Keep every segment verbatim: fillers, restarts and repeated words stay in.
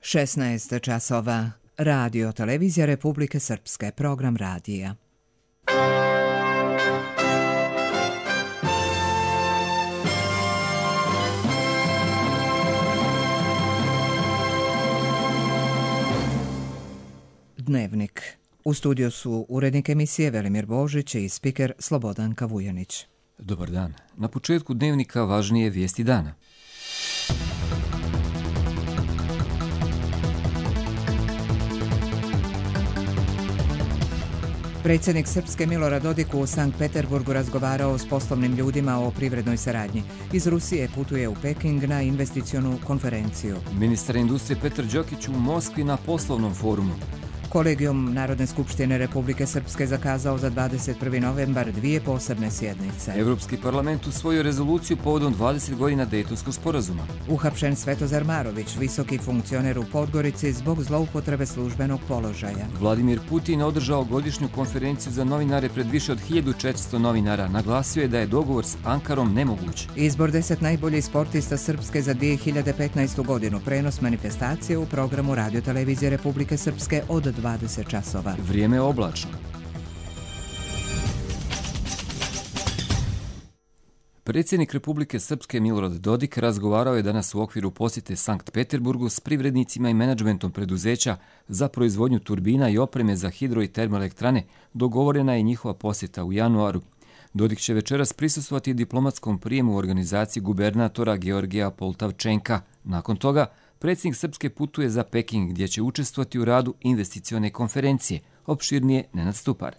šesnaest časova. Radio Televizija Republike Srpske, program radija. Dnevnik. U studiju su urednik emisije Velimir Božić i spiker Slobodanka Vujanić. Dobar dan. Na početku dnevnika važnije vijesti dana. Predsjednik Srpske Milorad Dodik u Sankt Peterburgu razgovarao s poslovnim ljudima o privrednoj saradnji. Iz Rusije putuje u Peking na investicionu konferenciju. Ministar industrije Petar Đokić u Moskvi na poslovnom forumu. Kolegijum Narodne skupštine Republike Srpske zakazao za dvadeset prvi novembar dvije posebne sjednice. Europski parlament usvojio rezoluciju povodom dvadeset godina Dejtonskog sporazuma. Uhapšen Svetozar Marović, visoki funkcioner u Podgorici zbog zloupotrebe službenog položaja. Vladimir Putin održao godišnju konferenciju za novinare pred više od hiljadu četiristo novinara. Naglasio je da je dogovor s Ankarom nemoguć. Izbor deset najboljih sportista Srpske za dvije hiljade petnaestu. godinu. Prenos manifestacije u programu Radio Televizije Republike Srpske od dvadeset časova. Vrijeme je oblačno. Predsjednik Republike Srpske Milorad Dodik razgovarao je danas u okviru posjete Sankt Peterburgu s privrednicima i menadžmentom preduzeća za proizvodnju turbina i opreme za hidro i termoelektrane. Dogovorena je njihova posjeta u januaru. Dodik će večeras prisustvovati diplomatskom prijemu u organizaciji gubernatora Georgija Poltavčenka. Nakon toga, predsjednik Srpske putuje za Peking gdje će učestvovati u radu investicione konferencije. Opširnije Nenad Stupar.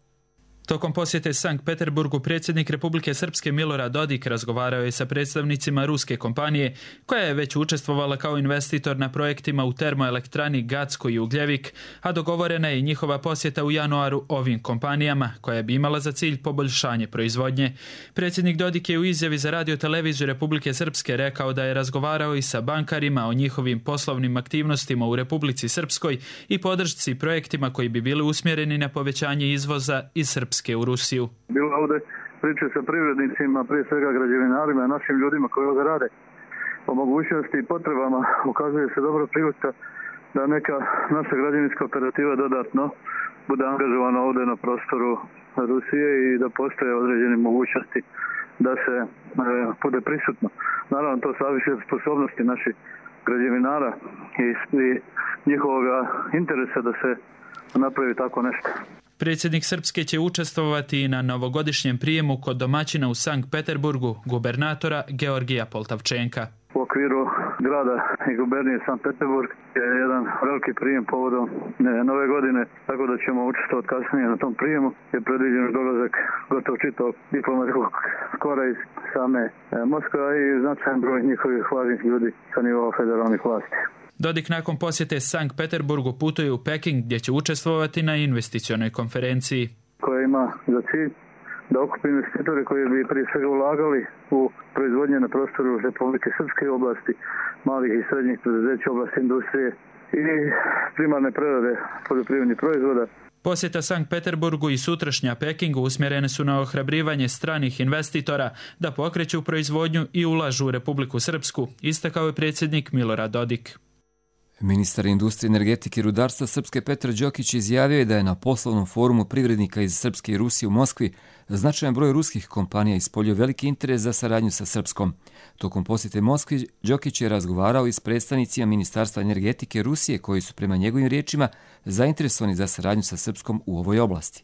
Tokom posjete Sankt Peterburgu predsjednik Republike Srpske Milorad Dodik razgovarao je sa predstavnicima ruske kompanije koja je već učestvovala kao investitor na projektima u termoelektrani Gacko i Ugljevik, a dogovorena je i njihova posjeta u januaru ovim kompanijama koja bi imala za cilj poboljšanje proizvodnje. Predsjednik Dodik je u izjavi za Radio Televiziju Republike Srpske rekao da je razgovarao i sa bankarima o njihovim poslovnim aktivnostima u Republici Srpskoj i podršci projektima koji bi bili usmjereni na povećanje izvoza iz Srpske u Rusiju. Bilo ovdje priče sa privrednicima, prije svega građevinarima i našim ljudima koji ovdje rade o mogućnosti i potrebama. Ukazuje se dobra prilika da neka naša građevinska operativa dodatno bude angažovana ovdje na prostoru Rusije i da postoje određene mogućnosti da se e, bude prisutno. Naravno, to zavisi od sposobnosti naših građevinara i, i njihovog interesa da se napravi tako nešto. Predsjednik Srpske će učestvovati i na novogodišnjem prijemu kod domaćina u Sankt Peterburgu, gubernatora Georgija Poltavčenka. U okviru grada i gubernije Sankt Peterburg je jedan veliki prijem povodom nove godine, tako da ćemo učestvovati kasnije na tom prijemu. Je predviđen dolazak gotovo čitavog diplomatskog kora iz same Moskve i značajan broj njihovih važnih ljudi sa nivoa federalnih vlasti. Dodik nakon posjete Sankt Peterburgu putuje u Peking gdje će učestvovati na investicionoj konferenciji. Koja ima za cilj da okupi investitore koji bi prije svega ulagali u proizvodnje na prostoru Republike Srpske oblasti, malih i srednjih preduzeća oblasti industrije i primarne prerade poljoprivrednih proizvoda. Posjeta Sankt Peterburgu i sutrašnja Pekingu usmjerene su na ohrabrivanje stranih investitora da pokreću proizvodnju i ulažu u Republiku Srpsku, istakao je predsjednik Milorad Dodik. Ministar industrije, energetike i rudarstva Srpske Petar Đokić izjavio je da je na poslovnom forumu privrednika iz Srpske i Rusije u Moskvi značajan broj ruskih kompanija ispoljio veliki interes za saradnju sa Srpskom. Tokom posjete Moskvi Đokić je razgovarao i s predstavnicima Ministarstva energetike Rusije koji su prema njegovim riječima zainteresovani za saradnju sa Srpskom u ovoj oblasti.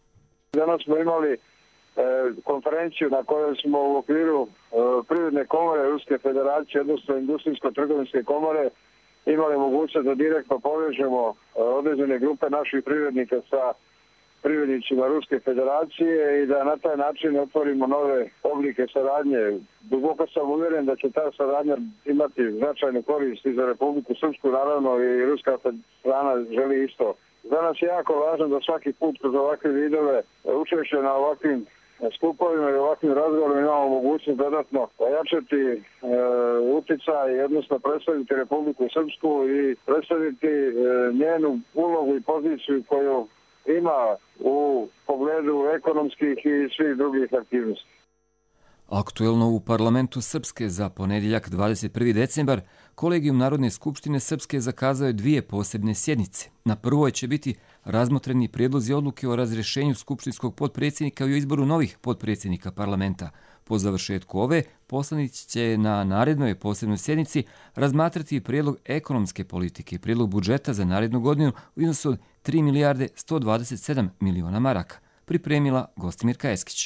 Danas smo imali e, konferenciju na kojoj smo u okviru e, privredne komore Ruske federacije, odnosno industrijsko-trgovinske komore, imali mogućnost da direktno povežemo određene grupe naših privrednika sa privrednicima Ruske federacije i da na taj način otvorimo nove oblike saradnje. Duboko sam uvjeren da će ta saradnja imati značajne koristi za Republiku Srpsku, naravno i ruska strana želi isto. Za nas je jako važno da svaki put kroz ovakve vidove učešće na ovakvim skupovima i ovakvim razgovorima imamo mogućnost dodatno ojačati e, utjecaj, odnosno predstaviti Republiku Srpsku i predstaviti e, njenu ulogu i poziciju koju ima u pogledu ekonomskih i svih drugih aktivnosti. Aktuelno u parlamentu Srpske za ponedjeljak dvadeset prvi decembar Kolegijum Narodne skupštine Srpske zakazao je dvije posebne sjednice. Na prvoj će biti razmotreni prijedlozi odluke o razrješenju skupštinskog potpredsjednika i o izboru novih potpredsjednika parlamenta. Po završetku ove, poslanici će na narednoj posebnoj sjednici razmatrati prijedlog ekonomske politike i prijedlog budžeta za narednu godinu u iznosu od tri milijarde sto dvadeset sedam miliona maraka, pripremila Gostimirka Eskić.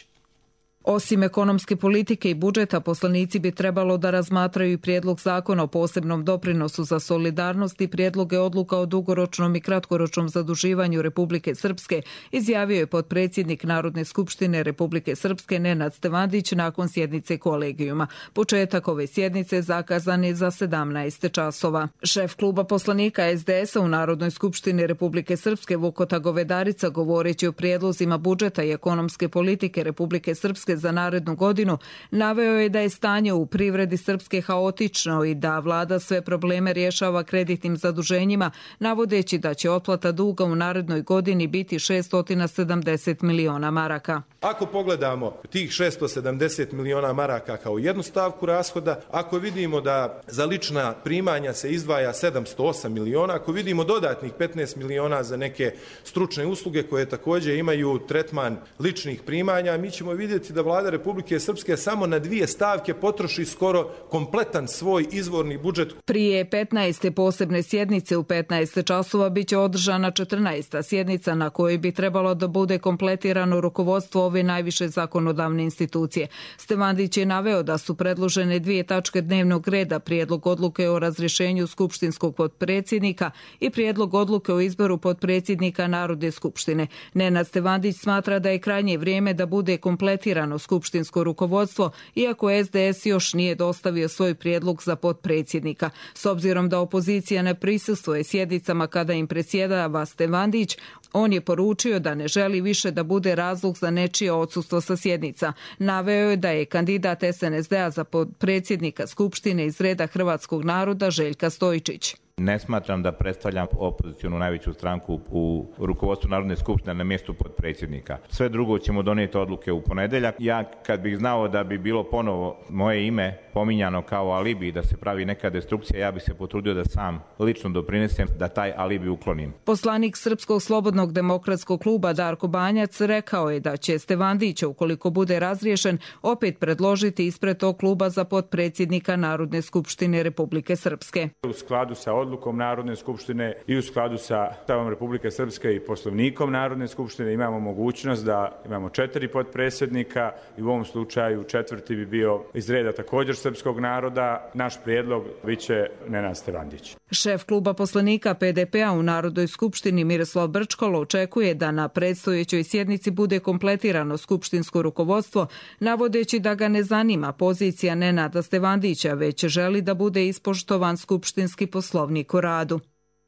Osim ekonomske politike i budžeta, poslanici bi trebalo da razmatraju i prijedlog zakona o posebnom doprinosu za solidarnost i prijedloge odluka o dugoročnom i kratkoročnom zaduživanju Republike Srpske, izjavio je potpredsjednik Narodne skupštine Republike Srpske Nenad Stevandić nakon sjednice kolegijuma. Početak ove sjednice zakazan je za sedamnaest časova. Šef kluba poslanika es de es a u Narodnoj skupštini Republike Srpske Vukota Govedarica, govoreći o prijedlozima budžeta i ekonomske politike Republike Srpske za narednu godinu, naveo je da je stanje u privredi Srpske haotično i da vlada sve probleme rješava kreditnim zaduženjima, navodeći da će otplata duga u narednoj godini biti šesto sedamdeset miliona maraka. Ako pogledamo tih šesto sedamdeset miliona maraka kao jednu stavku rashoda, ako vidimo da za lična primanja se izdvaja sedamsto osam miliona, ako vidimo dodatnih petnaest miliona za neke stručne usluge koje također imaju tretman ličnih primanja, mi ćemo vidjeti da Vlada Republike Srpske samo na dvije stavke potroši skoro kompletan svoj izvorni budžet. Prije petnaeste posebne sjednice u petnaest časova biće održana četrnaesta sjednica na kojoj bi trebalo da bude kompletirano rukovodstvo ove najviše zakonodavne institucije. Stevandić je naveo da su predložene dvije tačke dnevnog reda, prijedlog odluke o razrješenju skupštinskog potpredsjednika i prijedlog odluke o izboru potpredsjednika Narodne skupštine. Nenad Stevandić smatra da je krajnje vrijeme da bude kompletirano skupštinsko rukovodstvo, iako es de es još nije dostavio svoj prijedlog za potpredsjednika. S obzirom da opozicija ne prisustvuje sjednicama kada im predsjedava Stevandić, on je poručio da ne želi više da bude razlog za nečije odsustvo sa sjednica. Naveo je da je kandidat es en es de a za potpredsjednika Skupštine iz reda hrvatskog naroda Željka Stojičić. Ne smatram da predstavljam opozicionu najveću stranku u rukovodstvu Narodne skupštine na mjestu potpredsjednika. Sve drugo ćemo donijeti odluke u ponedjeljak. Ja kad bih znao da bi bilo ponovo moje ime pominjano kao alibi, da se pravi neka destrukcija, ja bih se potrudio da sam lično doprinesem da taj alibi uklonim. Poslanik Srpskog slobodnog demokratskog kluba Darko Banjac rekao je da će Stevandića, ukoliko bude razriješen, opet predložiti ispred tog kluba za potpredsjednika Narodne skupštine Republike Srpske. U skladu sa odlukom Narodne skupštine i u skladu sa Ustavom Republike Srpske i Poslovnikom Narodne skupštine imamo mogućnost da imamo četiri potpredsjednika i u ovom slučaju četvrti bi bio iz reda također srpskog naroda. Naš prijedlog biće Nenad Stevandić. Šef kluba poslanika pe de pe a u Narodnoj skupštini Miroslav Brčkalo očekuje da na predstojećoj sjednici bude kompletirano skupštinsko rukovodstvo, navodeći da ga ne zanima pozicija Nenada Stevandića, već želi da bude ispoštovan skupštinski poslovnik o radu.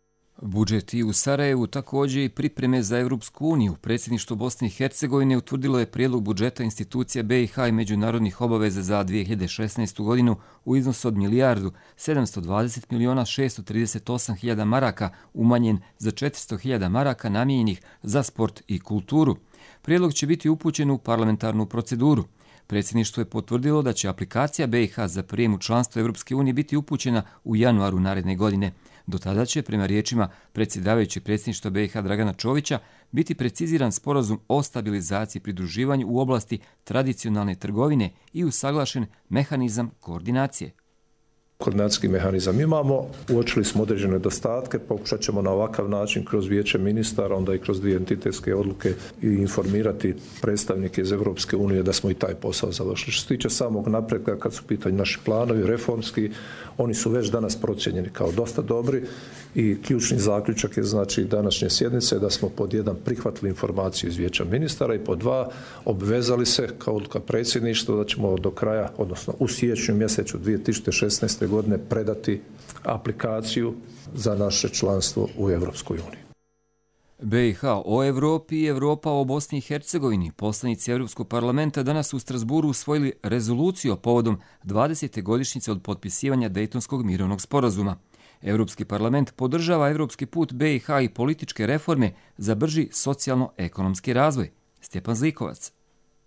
Budžet i u Sarajevu, također i pripreme za Europsku uniju. Predsjedništvo Bosne i Hercegovine utvrdilo je prijedlog budžeta institucija be i ha i međunarodnih obaveza za dvije hiljade šesnaestu godinu u iznosu od milijardu sedamsto dvadeset miliona šesto trideset osam hiljada maraka, umanjen za četiristo hiljada maraka namijenjenih za sport i kulturu. Prijedlog će biti upućen u parlamentarnu proceduru. Predsjedništvo je potvrdilo da će aplikacija be i ha za prijem u članstvo Europske unije biti upućena u januaru naredne godine. Do tada će, prema riječima predsjedavajućeg predsjedništva be i ha Dragana Čovića, biti preciziran sporazum o stabilizaciji i pridruživanju u oblasti tradicionalne trgovine i usaglašen mehanizam koordinacije. Koordinacijski mehanizam imamo, uočili smo određene nedostatke, pokušat ćemo na ovakav način kroz vijeće ministara, onda i kroz dvije entitetske odluke i informirati predstavnike iz Europske unije da smo i taj posao završili. Što se tiče samog napretka, kad su pitanje naši planovi reformski, oni su već danas procijenjeni kao dosta dobri i ključni zaključak je znači današnje sjednice da smo pod jedan prihvatili informaciju iz vijeća ministara i pod dva obvezali se kao odluka predsjedništva da ćemo do kraja, odnosno u siječnju mjesecu dvije tisuće šesnaeste godine predati aplikaciju za naše članstvo u Europskoj uniji. be i ha o Europi i Europa o Bosni i Hercegovini. Poslanici Europskog parlamenta danas u Strasburu usvojili rezoluciju povodom dvadesete godišnjice od potpisivanja Dejtonskog mirovnog sporazuma. Europski parlament podržava europski put be i ha i političke reforme za brži socijalno-ekonomski razvoj. Stjepan Zlikovac.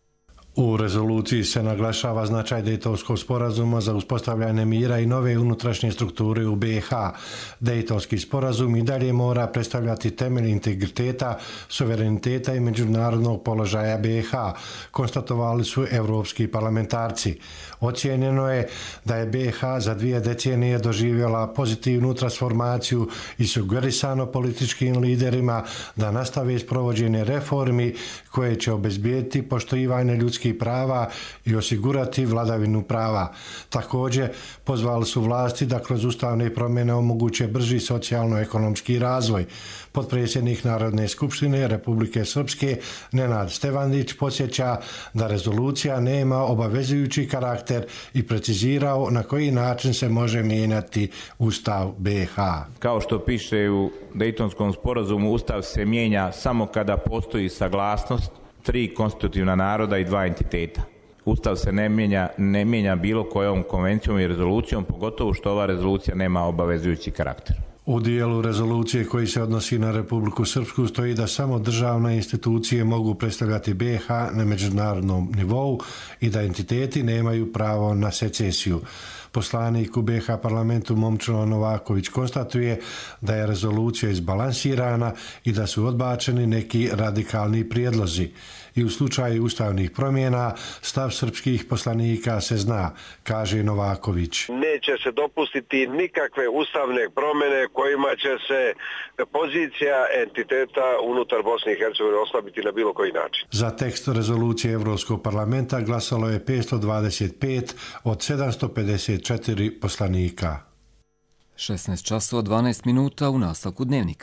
U rezoluciji se naglašava značaj Dejtonskog sporazuma za uspostavljanje mira i nove unutrašnje strukture u B i H. Dejtonski sporazum i dalje mora predstavljati temelj integriteta, suvereniteta i međunarodnog položaja B i H, konstatovali su evropski parlamentarci. Ocijenjeno je da je B i H za dvije decenije doživjela pozitivnu transformaciju i sugerisano političkim liderima da nastave s provođenje reformi koje će obezbijediti poštivanje ljudskih prava i osigurati vladavinu prava. Također, pozvali su vlasti da kroz ustavne promjene omoguće brži socijalno-ekonomski razvoj. Potpredsjednik Narodne skupštine Republike Srpske Nenad Stevandić podsjeća da rezolucija nema obavezujući karakter i precizirao na koji način se može mijenjati Ustav B i H. Kao što piše u Dejtonskom sporazumu, Ustav se mijenja samo kada postoji saglasnost tri konstitutivna naroda i dva entiteta. Ustav se ne mijenja, ne mijenja bilo kojom konvencijom i rezolucijom, pogotovo što ova rezolucija nema obavezujući karakter. U dijelu rezolucije koji se odnosi na Republiku Srpsku stoji da samo državne institucije mogu predstavljati B i H na međunarodnom nivou i da entiteti nemaju pravo na secesiju. Poslanik u B i H parlamentu Momčilo Novaković konstatuje da je rezolucija izbalansirana i da su odbačeni neki radikalni prijedlozi. I u slučaju ustavnih promjena stav srpskih poslanika se zna, kaže Novaković. Neće se dopustiti nikakve ustavne promjene kojima će se pozicija entiteta unutar Bosne i Hercegovine oslabiti na bilo koji način. Za tekst rezolucije Evropskog parlamenta glasalo je petsto dvadeset pet od sedamsto pedeset četiri poslanika. šesnaest časova dvanaest minuta u nastavku dnevnika.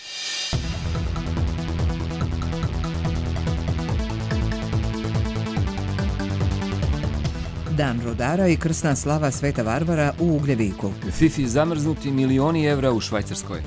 Dan rudara i krsna slava Sveta Varvara u Ugljeviku. Fifi zamrznuti milioni evra u Švajcarskoj.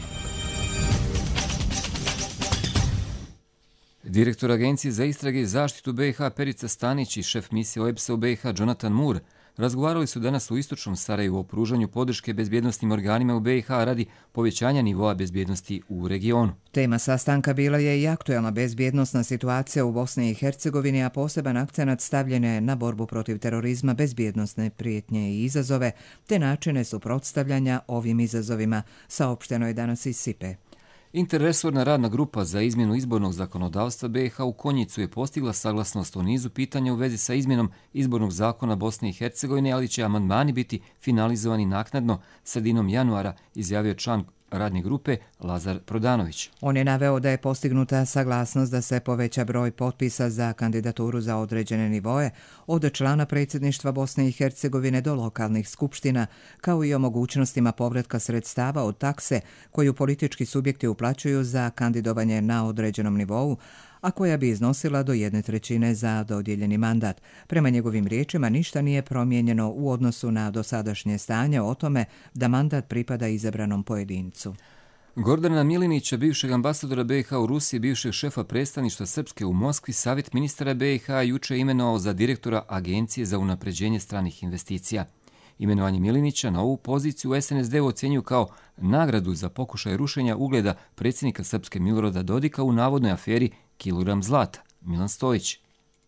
Direktor Agencije za istrage i zaštitu B i H Perica Stanić i šef misije O E B S-a u B i H Jonathan Moore razgovarali su danas u istočnom Sarajevu o pružanju podrške bezbjednosnim organima u B i H radi povećanja nivoa bezbjednosti u regionu. Tema sastanka bila je i aktuelna bezbjednosna situacija u Bosni i Hercegovini, a poseban akcenat stavljen je na borbu protiv terorizma, bezbjednosne prijetnje i izazove, te načine suprotstavljanja ovim izazovima, saopšteno je danas iz Sipe. Interresorna radna grupa za izmjenu izbornog zakonodavstva B i H u Konjicu je postigla saglasnost o nizu pitanja u vezi sa izmjenom izbornog zakona Bosne i Hercegovine, ali će amandmani biti finalizovani naknadno sredinom januara, izjavio član radne grupe Lazar Prodanović. On je naveo da je postignuta saglasnost da se poveća broj potpisa za kandidaturu za određene nivoe od člana predsjedništva Bosne i Hercegovine do lokalnih skupština, kao i o mogućnostima povratka sredstava od takse koju politički subjekti uplaćuju za kandidovanje na određenom nivou, a koja bi iznosila do jedne trećine za dodijeljeni mandat. Prema njegovim riječima ništa nije promijenjeno u odnosu na dosadašnje stanje o tome da mandat pripada izabranom pojedincu. Gordana Milinića, bivšeg ambasadora B i H u Rusiji, bivšeg šefa predstavništva Srpske u Moskvi, savjet ministara B i H juče imenovao za direktora Agencije za unapređenje stranih investicija. Imenovanje Milinića na ovu poziciju u S N S D-u ocjenjuju kao nagradu za pokušaj rušenja ugleda predsjednika Srpske Milorada Dodika u navodnoj aferi Kilogram zlata. Milan Stojić.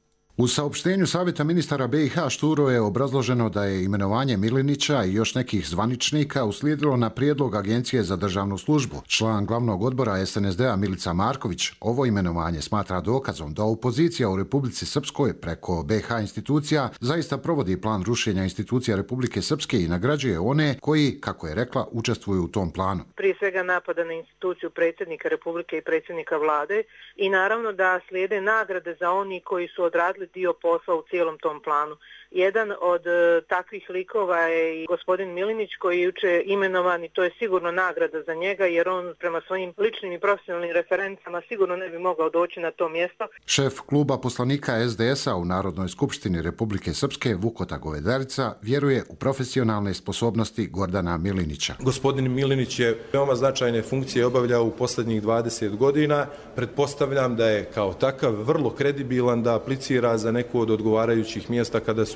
U saopštenju Savjeta ministara B i H Šturo je obrazloženo da je imenovanje Milinića i još nekih zvaničnika uslijedilo na prijedlog Agencije za državnu službu. Član glavnog odbora S N S D-a Milica Marković ovo imenovanje smatra dokazom da opozicija u Republici Srpskoj preko B i H institucija zaista provodi plan rušenja institucija Republike Srpske i nagrađuje one koji, kako je rekla, učestvuju u tom planu. Prije svega napada na instituciju predsjednika Republike i predsjednika vlade i naravno da slijede nagrade za oni koji su odradili dio posla u cijelom tom planu. Jedan od e, takvih likova je i gospodin Milinić koji je juče imenovan i to je sigurno nagrada za njega jer on prema svojim ličnim i profesionalnim referencama sigurno ne bi mogao doći na to mjesto. Šef kluba poslanika S D S-a u Narodnoj skupštini Republike Srpske Vukota Govedarica vjeruje u profesionalne sposobnosti Gordana Milinića. Gospodin Milinić je veoma značajne funkcije obavljao u posljednjih dvadeset godina. Pretpostavljam da je kao takav vrlo kredibilan da aplicira za neku od odgovarajućih mjesta kada su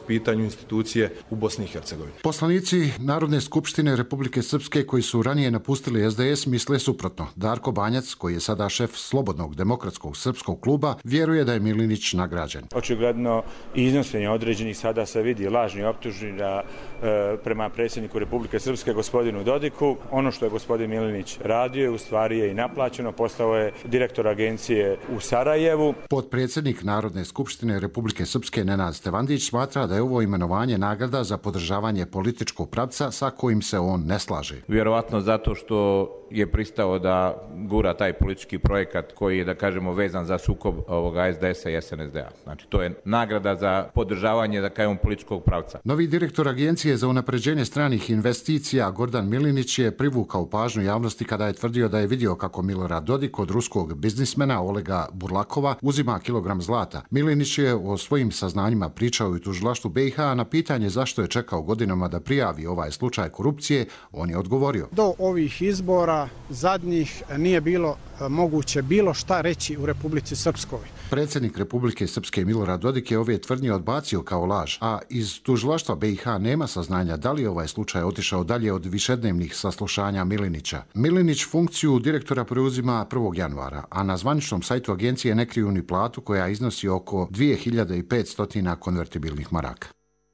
pitanju institucije u Bosni i Hercegovini. Poslanici Narodne skupštine Republike Srpske koji su ranije napustili S D S misle suprotno. Darko Banjac, koji je sada šef Slobodnog demokratskog srpskog kluba, vjeruje da je Milinić nagrađen. Očigledno iznošenje određenih sada se vidi lažni optužnja e, prema predsjedniku Republike Srpske gospodinu Dodiku. Ono što je gospodin Milinić radio u stvari je i naplaćeno, postao je direktor agencije u Sarajevu. Potpredsjednik Narodne skupštine Republike Srpske Nenad Stevandić smatra da je ovo imenovanje nagrada za podržavanje političkog pravca sa kojim se on ne slaže. Vjerovatno zato što je pristao da gura taj politički projekat koji je, da kažemo, vezan za sukob ovoga S D S-a i S N S D-a. Znači, to je nagrada za podržavanje, da kažemo, političkog pravca. Novi direktor Agencije za unapređenje stranih investicija Gordan Milinić je privukao pažnju javnosti kada je tvrdio da je vidio kako Milorad Dodik od ruskog biznismena Olega Burlakova uzima kilogram zlata. Milinić je o svojim saznanjima pričao i u tužilaštvu B i H, a na pitanje zašto je čekao godinama da prijavi ovaj slučaj korupcije, on je odgovorio. Do ovih izbora zadnjih nije bilo moguće bilo šta reći u Republici Srpskoj. Predsjednik Republike Srpske Milorad Dodik je ove tvrdnje odbacio kao laž, a iz tužilaštva B i H nema saznanja da li je ovaj slučaj otišao dalje od višednevnih saslušanja Milinića. Milinić funkciju direktora preuzima prvog januara, a na zvaničnom sajtu agencije ne kriju ni platu koja iznosi oko dvije hiljade petsto konvertibilnih maraka.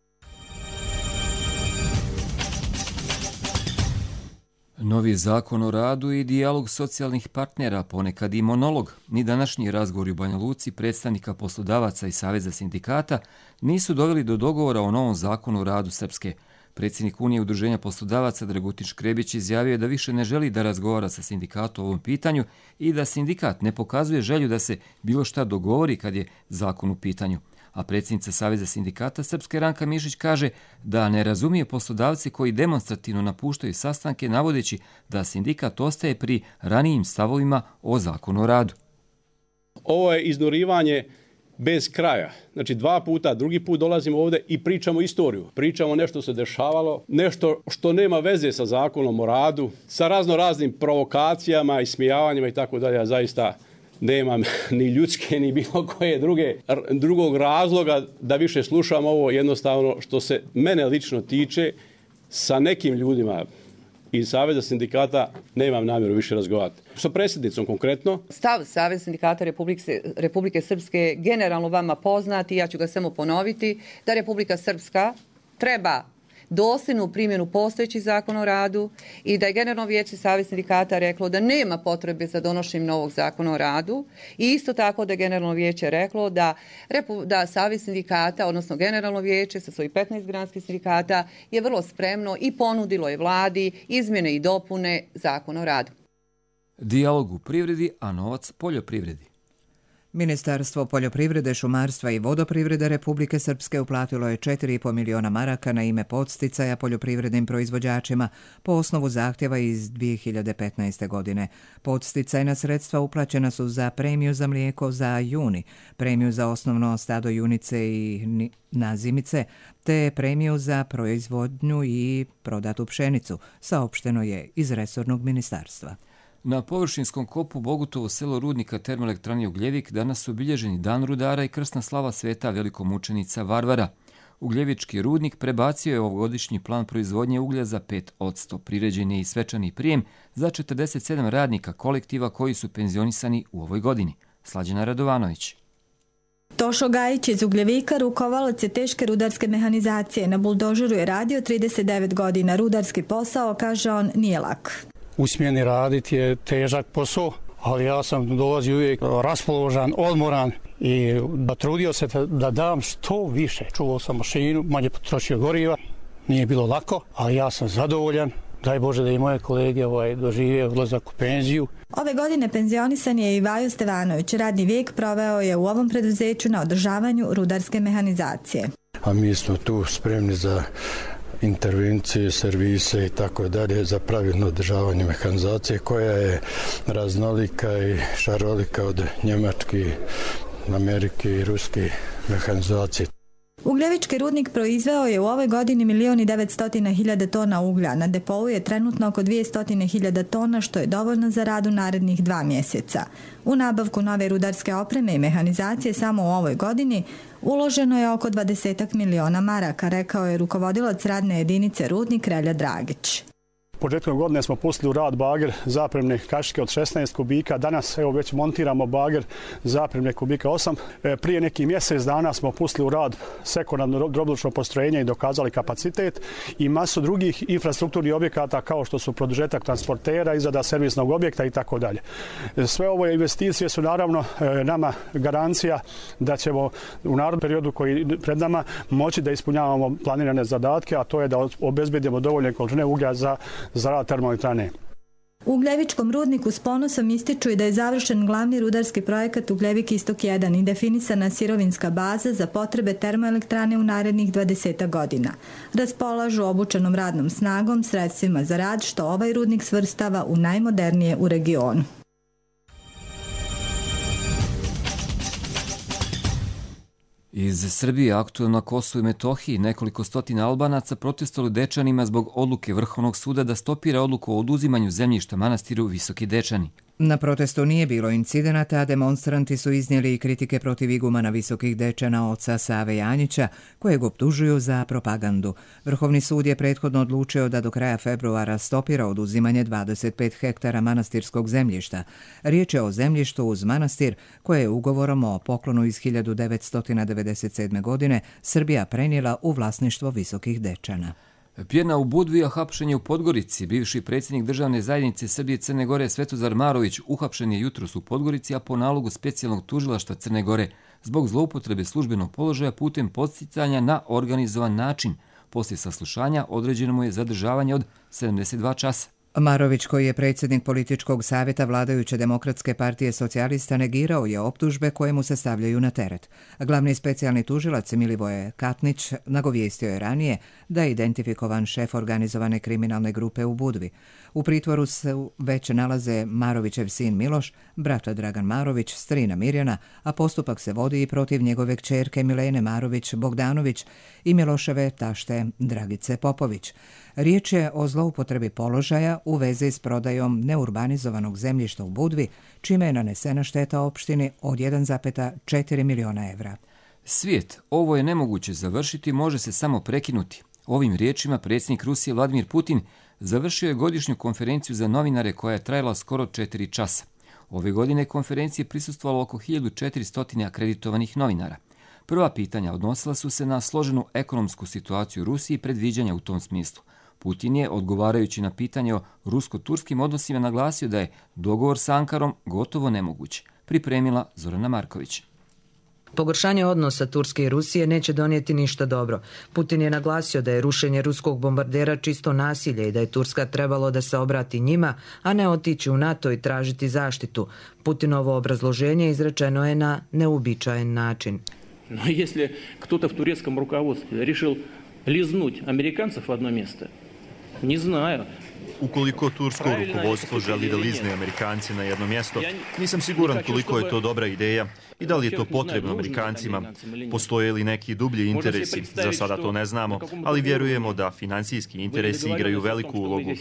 Novi zakon o radu i dijalog socijalnih partnera, ponekad i monolog, ni današnji razgovori u Banja Luci predstavnika poslodavaca i Saveza sindikata nisu doveli do dogovora o novom zakonu o radu Srpske. Predsjednik Unije udruženja poslodavaca Dragutin Škrebić izjavio je da više ne želi da razgovara sa sindikatom o ovom pitanju i da sindikat ne pokazuje želju da se bilo šta dogovori kad je zakon u pitanju. A predsjednica Saveza sindikata Srpske Ranka Mišić kaže da ne razumije poslodavci koji demonstrativno napuštaju sastanke navodeći da sindikat ostaje pri ranijim stavovima o zakonu o radu. Ovo je iznurivanje bez kraja. Znači dva puta, drugi put dolazimo ovdje i pričamo istoriju. Pričamo nešto se dešavalo, nešto što nema veze sa zakonom o radu, sa razno raznim provokacijama i smijavanjima i tako dalje. Zaista nemam ni ljudske ni bilo koje druge, drugog razloga da više slušam ovo, jednostavno što se mene lično tiče sa nekim ljudima iz Saveza sindikata nemam namjeru više razgovarati. Sa predsjednicom konkretno. Stav Saveza sindikata Republike, Republike Srpske je generalno vama poznati, ja ću ga samo ponoviti, da Republika Srpska treba dosljednu primjenu postojećih zakona o radu i da je Generalno vijeće Saveza sindikata reklo da nema potrebe za donošenjem novog zakona o radu i isto tako da je Generalno vijeće reklo da, da Savez sindikata, odnosno Generalno vijeće sa svojih petnaest granskih sindikata je vrlo spremno i ponudilo je vladi izmjene i dopune zakona o radu. Dijalog u privredi, a novac poljoprivredi. Ministarstvo poljoprivrede, šumarstva i vodoprivrede Republike Srpske uplatilo je četiri i pol miliona maraka na ime podsticaja poljoprivrednim proizvođačima po osnovu zahtjeva iz dvije hiljade petnaeste. godine. Podsticajna sredstva uplaćena su za premiju za mlijeko za juni, premiju za osnovno stado junice i nazimice, te premiju za proizvodnju i prodatu pšenicu, saopšteno je iz resornog ministarstva. Na površinskom kopu Bogutovo selo rudnika termoelektrane Ugljevik danas su obilježeni Dan rudara i krsna slava sveta velikomučenica Varvara. Ugljevički rudnik prebacio je ovogodišnji plan proizvodnje uglja za pet posto. Priređen je i svečani prijem za četrdeset sedam radnika kolektiva koji su penzionisani u ovoj godini. Slađana Radovanović. Tošo Gajić iz Ugljevika, rukovalac je teške rudarske mehanizacije. Na buldožeru je radio trideset devet godina. Rudarski posao, kaže on, nije lak. U smjeni raditi je težak posao, ali ja sam dolazio uvijek raspoložan, odmoran i trudio se da dam što više. Čuvao sam mašinu, manje potrošio goriva, nije bilo lako, ali ja sam zadovoljan. Daj Bože da i moje kolege ovaj, dožive odlazak u penziju. Ove godine penzionisan je i Vajo Stevanović. Radni vijek proveo je u ovom preduzeću na održavanju rudarske mehanizacije. A mi smo tu spremni za intervencije, servise i tako dalje za pravilno održavanje mehanizacije koja je raznolika i šarolika od njemačke, amerike i ruske mehanizacije. Ugljevički rudnik proizveo je u ovoj godini milion i devetstotina hiljada tona uglja. Na depou je trenutno oko dvjesto hiljada tona, što je dovoljno za rad u narednih dva mjeseca. U nabavku nove rudarske opreme i mehanizacije samo u ovoj godini uloženo je oko dvadeset miliona maraka, rekao je rukovodilac radne jedinice Rudnik Relja Dragić. Početkom godine smo pustili u rad bager zapremne kašike od šesnaest kubika. Danas evo već montiramo bager zapremne kubika osam. E, prije neki mjesec dana smo pustili u rad sekundarno droblučno postrojenje i dokazali kapacitet i masu drugih infrastrukturnih objekata kao što su produžetak transportera, izrada servisnog objekta i tako dalje. Sve ove investicije su naravno e, nama garancija da ćemo u narednom periodu koji pred nama moći da ispunjavamo planirane zadatke, a to je da obezbedimo dovoljne količine uglja za za rad termoelektrane. U Ugljevičkom rudniku s ponosom ističu i da je završen glavni rudarski projekat Ugljevik Istok jedan i definisana sirovinska baza za potrebe termoelektrane u narednih dvadeset godina. Raspolažu obučenom radnom snagom, sredstvima za rad, što ovaj rudnik svrstava u najmodernije u regionu. Iz Srbije aktualno na Kosovu i Metohiji nekoliko stotina Albanaca protestovali Dečanima zbog odluke Vrhovnog suda da stopira odluku o oduzimanju zemljišta manastiru Visoki Dečani. Na protestu nije bilo incidenata, a demonstranti su iznijeli i kritike protiv igumana Visokih Dečana oca Save Janjića, kojeg optužuju za propagandu. Vrhovni sud je prethodno odlučio da do kraja februara stopira oduzimanje dvadeset pet hektara manastirskog zemljišta. Riječ je o zemljištu uz manastir koje je ugovorom o poklonu iz hiljadu devetsto devedeset sedme. godine Srbija prenijela u vlasništvo Visokih Dečana. Pjena u Budvi, a hapšenje u Podgorici. Bivši predsjednik državne zajednice Srbije Crne Gore Svetozar Marović uhapšen je jutros u Podgorici, a po nalogu specijalnog tužilaštva Crne Gore zbog zloupotrebe službenog položaja putem podsticanja na organizovan način. Poslije saslušanja određeno mu je zadržavanje od sedamdeset dva časa. Marović, koji je predsjednik političkog savjeta vladajuće Demokratske partije socijalista, negirao je optužbe koje mu se stavljaju na teret. Glavni specijalni tužilac Milivoje Katnić nagovijestio je ranije da je identifikovan šef organizovane kriminalne grupe u Budvi. U pritvoru se već nalaze Marovićev sin Miloš, brata Dragan Marović, strina Mirjana, a postupak se vodi i protiv njegove kćerke Milene Marović Bogdanović i Miloševe tašte Dragice Popović. Riječ je o zloupotrebi položaja u vezi s prodajom neurbanizovanog zemljišta u Budvi, čime je nanesena šteta opštini od jedan zarez četiri miliona evra. Svijet, ovo je nemoguće završiti, može se samo prekinuti. Ovim riječima predsjednik Rusije Vladimir Putin završio je godišnju konferenciju za novinare koja je trajala skoro četiri časa. Ove godine konferencije prisustvovalo oko hiljadu četiristo akreditovanih novinara. Prva pitanja odnosila su se na složenu ekonomsku situaciju u Rusiji i predviđanja u tom smislu. Putin je, odgovarajući na pitanje o rusko-turskim odnosima, naglasio da je dogovor s Ankarom gotovo nemoguć. Pripremila Zorana Marković. Pogoršanje odnosa Turske i Rusije neće donijeti ništa dobro. Putin je naglasio da je rušenje ruskog bombardera čisto nasilje i da je Turska trebalo da se obrati njima, a ne otići u NATO i tražiti zaštitu. Putinovo obrazloženje izrečeno je na neuobičajen način. No, если кто-то в турецком руководстве решил liznуть американцев в одно место, не знаю. Ukoliko tursko rukovodstvo želi da lizne Amerikanci na jedno mjesto, nisam siguran koliko je to dobra ideja i da li je to potrebno Amerikancima. Postoje li neki dublji interesi? Za sada to ne znamo, ali vjerujemo da financijski interesi igraju veliku ulogu.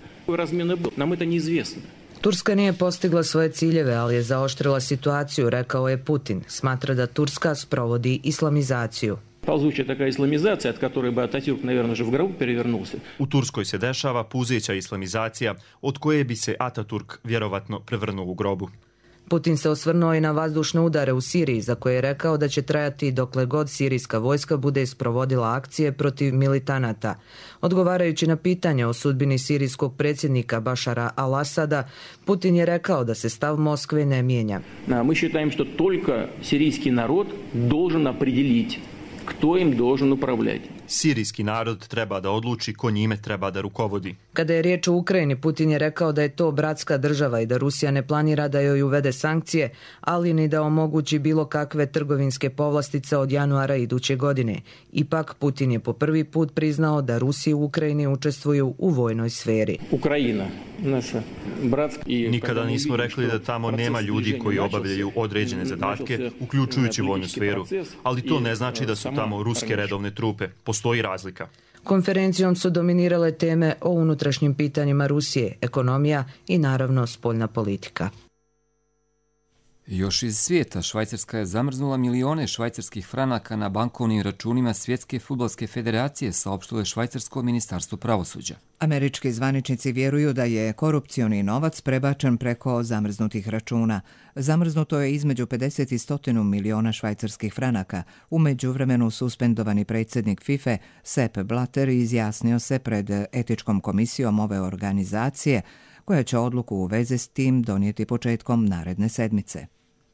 Turska nije postigla svoje ciljeve, ali je zaoštrila situaciju, rekao je Putin. Smatra da Turska sprovodi islamizaciju. Ползучая такая исламизация, от которой бы Ататюрк, наверное, же в гробу перевернулся. U Turskoj se dešava puzeća islamizacija od koje bi se Ataturk vjerovatno prevrnuo u grobu. Putin se osvrnuo i na vazdušne udare u Siriji, za koje je rekao da će trajati dokle god sirijska vojska bude isprovodila akcije protiv militanata. Odgovarajući na pitanje o sudbini sirijskog predsjednika Bašara al-Asada, Putin je rekao da se stav Moskve ne mijenja. Мы считаем, что только сирийский народ должен определить, кто им должен управлять. Sirijski narod treba da odluči ko njime treba da rukovodi. Kada je riječ o Ukrajini, Putin je rekao da je to bratska država i da Rusija ne planira da joj uvede sankcije, ali ni da omogući bilo kakve trgovinske povlastice od januara iduće godine. Ipak, Putin je po prvi put priznao da Rusija u Ukrajini učestvuju u vojnoj sferi. Ukrajina Nikada nismo rekli da tamo nema ljudi koji obavljaju određene zadatke, uključujući vojnu sferu, ali to ne znači da su tamo ruske redovne trupe. Postoji razlika. Konferencijom su dominirale teme o unutrašnjim pitanjima Rusije, ekonomija i naravno spoljna politika. Još iz svijeta, Švajcarska je zamrznula milione švajcarskih franaka na bankovnim računima Svjetske fudbalske federacije, saopštilo je švajcarsko ministarstvo pravosuđa. Američki zvaničnici vjeruju da je korupcioni novac prebačen preko zamrznutih računa. Zamrznuto je između pedeset i sto miliona švajcarskih franaka. U međuvremenu suspendovani predsjednik FIFA Sepp Blatter izjasnio se pred etičkom komisijom ove organizacije, koja će odluku u vezi s tim donijeti početkom naredne sedmice.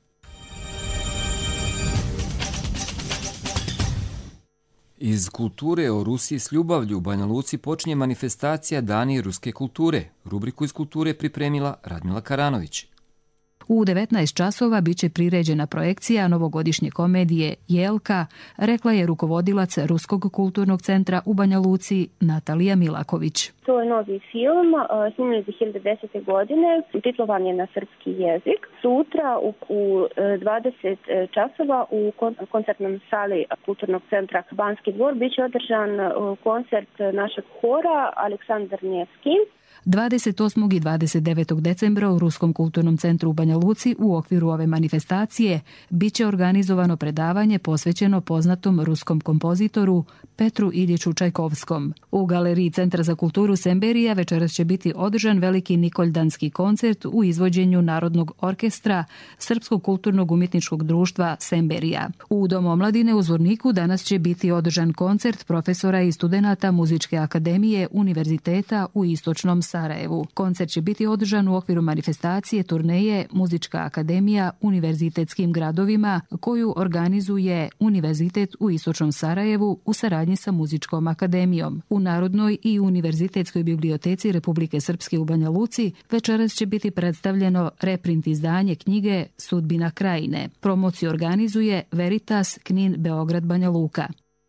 Iz kulture o Rusiji s ljubavlju u Banja Luci počinje manifestacija Dani ruske kulture. Rubriku iz kulture pripremila Radmila Karanović. U devetnaest časova biće priređena projekcija novogodišnje komedije Jelka, rekla je rukovodilac Ruskog kulturnog centra u Banja Luci Natalija Milaković. To je novi film, snimljen dvije hiljade desete. godine, titlovan je na srpski jezik. Sutra u, u dvadeset časova u koncertnom sali Kulturnog centra Banski dvor biće održan koncert našeg hora Aleksandar Nevski. dvadeset osmog i dvadeset devetog decembra u Ruskom kulturnom centru u Banja Luci u okviru ove manifestacije biće organizovano predavanje posvećeno poznatom ruskom kompozitoru Petru Iljiću Čajkovskom. U galeriji Centra za kulturu Semberija večeras će biti održan veliki Nikoljdanski koncert u izvođenju Narodnog orkestra Srpskog kulturnog umjetničkog društva Semberija. U Domu omladine u Zvorniku danas će biti održan koncert profesora i studenata Muzičke akademije Univerziteta u Istočnom Sarajevu. Koncert će biti održan u okviru manifestacije turneje Muzička akademija univerzitetskim gradovima koju organizuje Univerzitet u Istočnom Sarajevu u saradnji sa Muzičkom akademijom. U Narodnoj i Univerzitetskoj biblioteci Republike Srpske u Banja Luci večeras će biti predstavljeno reprint izdanje knjige Sudbina krajine. Promociju organizuje Veritas Knin Beograd Banja Luka.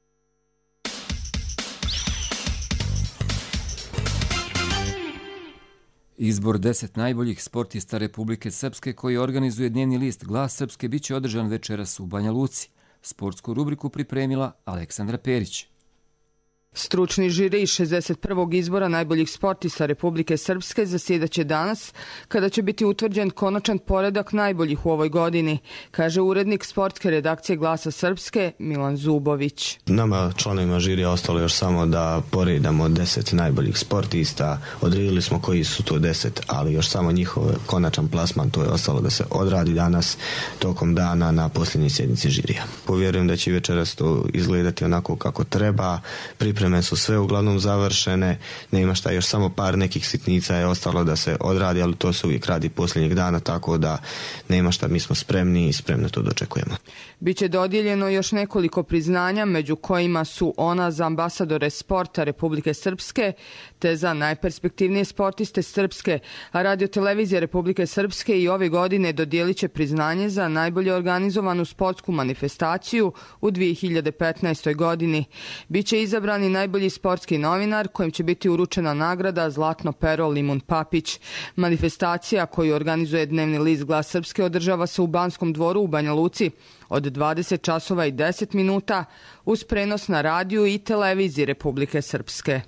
Izbor deset najboljih sportista Republike Srpske koji organizuje dnevni list Glas Srpske biće održan večeras u Banja Luci. Sportsku rubriku pripremila Aleksandra Perić. Stručni žiri iz šezdeset prvog izbora najboljih sportista Republike Srpske zasjedaće danas, kada će biti utvrđen konačan poredak najboljih u ovoj godini, kaže urednik sportske redakcije Glasa Srpske Milan Zubović. Nama, članovima žirija, ostalo još samo da poredamo deset najboljih sportista. Odredili smo koji su to deset, ali još samo njihov konačan plasman, to je ostalo da se odradi danas tokom dana na posljednjoj sjednici žirija. Povjerujem da će večeras to izgledati onako kako treba. Pripreme su sve uglavnom završene, nema šta, još samo par nekih sitnica je ostalo da se odradi, ali to se uvijek radi posljednjeg dana, tako da nema šta, mi smo spremni i spremno to dočekujemo. Biće dodijeljeno još nekoliko priznanja, među kojima su ona za ambasadore sporta Republike Srpske, te za najperspektivnije sportiste Srpske, a radiotelevizija Republike Srpske i ove godine dodijelit će priznanje za najbolje organizovanu sportsku manifestaciju u dvije hiljade petnaestoj. godini. Biće izabrani najbolji sportski novinar, kojim će biti uručena nagrada Zlatno pero Limun Papić. Manifestacija koju organizuje dnevni list Glas Srpske održava se u Banskom dvoru u Banja Luci od dvadeset časova i deset minuta uz prenos na radiju i televiziji Republike Srpske.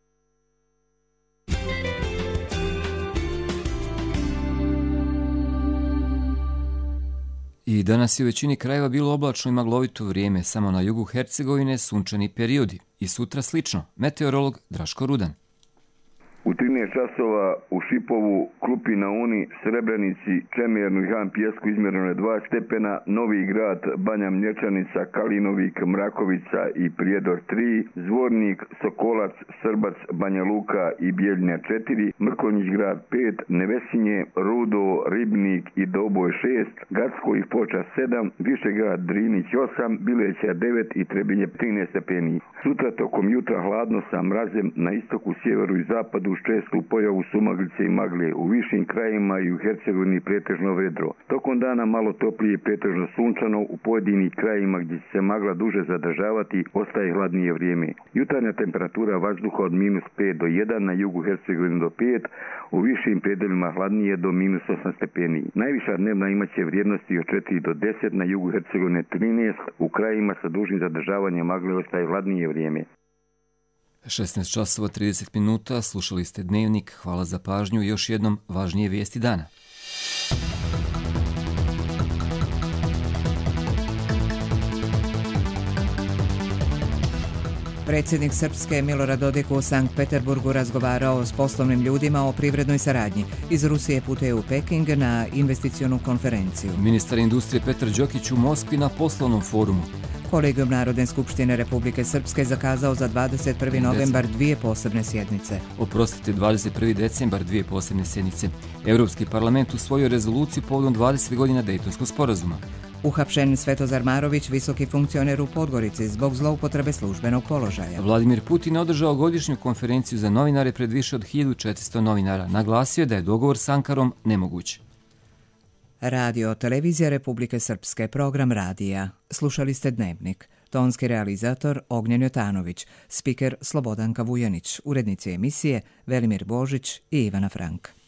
I danas je u većini krajeva bilo oblačno i maglovito vrijeme, samo na jugu Hercegovine sunčani periodi. I sutra slično. Meteorolog Draško Rudan. U trinaest časova u Šipovu, Klupi na Uni, Srebrenici, Čemernu i Han Pjesku izmjereno je dva stepena, Novi Grad, Banja Mlječanica, Kalinovik, Mrakovica i Prijedor tri, Zvornik, Sokolac, Srbac, Banja Luka i Bijeljina četiri, Mrkonjić Grad pet, Nevesinje, Rudo, Ribnik i Doboj šest, Gacko i Foča sedam, Višegrad Drinić osam, Bileća devet i Trebinje trinaest stepeni. Sutra tokom jutra hladno sa mrazem na istoku, sjeveru i zapadu uz čest čestu pojavu sumaglice i magle. U višim krajima i u Hercegovini pretežno vedro. Tokom dana malo toplije i pretežno sunčano, u pojedinim krajima gdje će se magla duže zadržavati ostaje hladnije vrijeme. Jutarnja temperatura vazduha od minus pet do jedan, na jugu Hercegovine do pet, u višim predelima hladnije do minus osam stepeni. Najviša dnevna imaće vrijednosti od četiri do deset, na jugu Hercegovine trinaest, u krajima sa dužim zadržavanjem magle ostaje hladnije vrijeme. šesnaest časova trideset minuta, slušali ste Dnevnik, hvala za pažnju i još jednom važnije vijesti dana. Predsjednik Srpske Milorad Dodik u Sankt Peterburgu razgovarao s poslovnim ljudima o privrednoj saradnji. Iz Rusije putuje u Peking na investicionu konferenciju. Ministar industrije Petar Đokić u Moskvi na poslovnom forumu. Kolegijum Narodne skupštine Republike Srpske zakazao za dvadeset prvi novembar dvije posebne sjednice. Oprostite, dvadeset prvi decembar dvije posebne sjednice. Europski parlament usvojio rezoluciju povodom dvadeset godina Dejtonskog sporazuma. Uhapšen Svetozar Marović, visoki funkcioner u Podgorici, zbog zloupotrebe službenog položaja. Vladimir Putin održao godišnju konferenciju za novinare pred više od hiljadu četiristo novinara. Naglasio je da je dogovor s Ankarom nemoguć. Radio Televizija Republike Srpske, program radija. Slušali ste Dnevnik. Tonski realizator Ognjen Jotanović, spiker Slobodanka Vujanić, urednici emisije Velimir Božić i Ivana Frank.